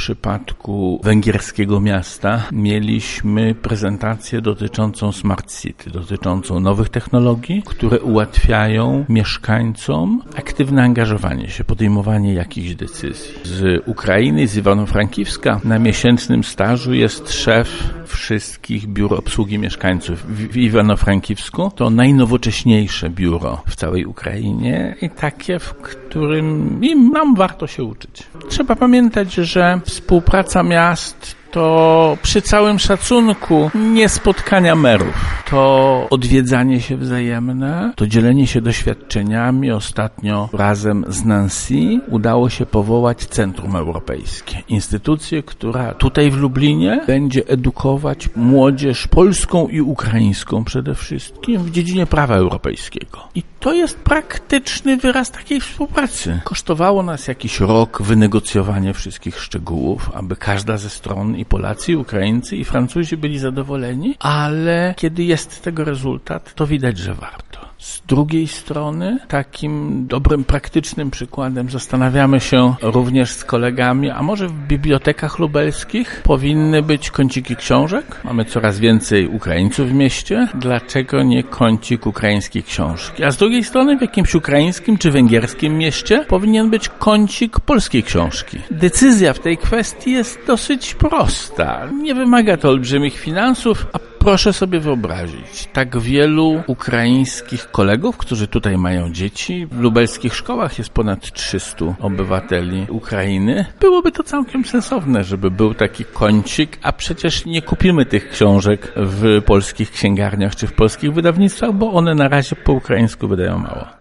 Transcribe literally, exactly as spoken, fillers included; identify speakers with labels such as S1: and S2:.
S1: przypadku węgierskiego miasta mieliśmy prezentację dotyczącą Smart City, dotyczącą nowych technologii, które ułatwiają mieszkańcom aktywne angażowanie się, podejmowanie jakichś decyzji. Z Ukrainy, z Iwano-Frankiwska na miesięcznym stażu jest szef wszystkich biur obsługi mieszkańców w Iwano-Frankiwsku. To najnowocześniejsze biuro w całej Ukrainie i takie, w którym im nam warto się uczyć. Trzeba pamiętać, że współpraca miast to przy całym szacunku nie spotkania merów, to odwiedzanie się wzajemne, to dzielenie się doświadczeniami. Ostatnio razem z Nancy udało się powołać Centrum Europejskie. Instytucję, która tutaj w Lublinie będzie edukować młodzież polską i ukraińską przede wszystkim w dziedzinie prawa europejskiego. I to jest praktyczny wyraz takiej współpracy. Kosztowało nas jakiś rok wynegocjowanie wszystkich szczegółów, aby każda ze stron, i Polacy, i Ukraińcy, i Francuzi byli zadowoleni, ale kiedy jest tego rezultat, to widać, że warto. Z drugiej strony, takim dobrym, praktycznym przykładem zastanawiamy się również z kolegami, a może w bibliotekach lubelskich powinny być kąciki książek? Mamy coraz więcej Ukraińców w mieście. Dlaczego nie kącik ukraińskiej książki? A z drugiej strony w jakimś ukraińskim czy węgierskim mieście powinien być kącik polskiej książki. Decyzja w tej kwestii jest dosyć prosta. Nie wymaga to olbrzymich finansów, a proszę sobie wyobrazić, tak wielu ukraińskich kolegów, którzy tutaj mają dzieci. W lubelskich szkołach jest ponad trzystu obywateli Ukrainy. Byłoby to całkiem sensowne, żeby był taki kącik, a przecież nie kupimy tych książek w polskich księgarniach czy w polskich wydawnictwach, bo one na razie po ukraińsku wydają mało.